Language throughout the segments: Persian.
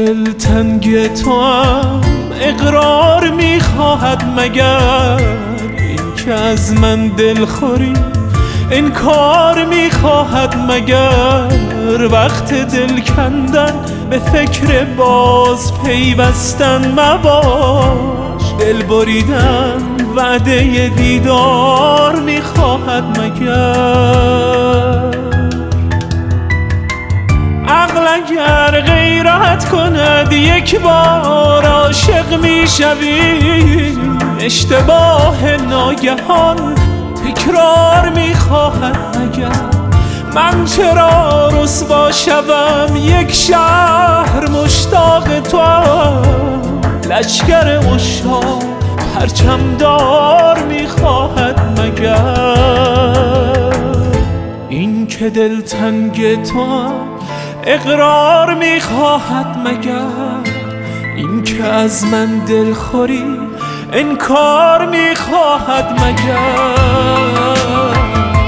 دلتنگ تو هم اقرار میخواهد مگر؟ این که از من دلخوری انکار میخواهد مگر؟ وقت دل کندن به فکر باز پیوستن مباش. دل بریدن وعده دیدار میخواهد مگر؟ عقل اگر غیرت کند یک بار عاشق میشوی. اشتباه ناگهان تکرار میخواهد مگر؟ من چرا رسوا شوم یک شهر مشتاق توام. لشکر عشاق پرچم دار میخواهد مگر؟ این که دلتنگ تو اقرار میخواهد مگر؟ این که از من دلخوری انکار میخواهد مگر؟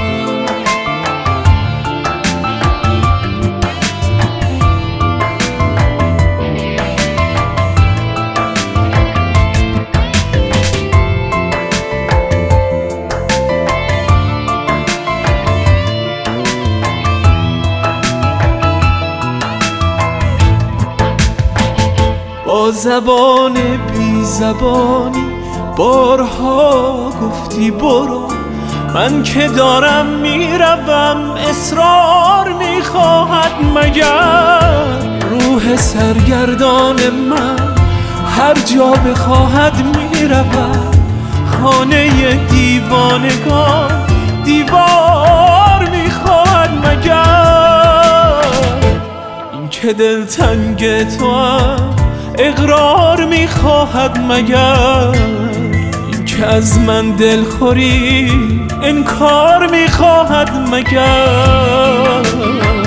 با زبان بی زبانی بارها گفتی برو. من که دارم میروم اصرار میخواهد مگر؟ روح سرگردان من هر جا بخواهد میرود. خانه دیوانگان دیوار میخواهد مگر؟ این که دلتنگ تو هم اقرار میخواهد مگر؟ این که از من دلخوری انکار میخواهد مگر؟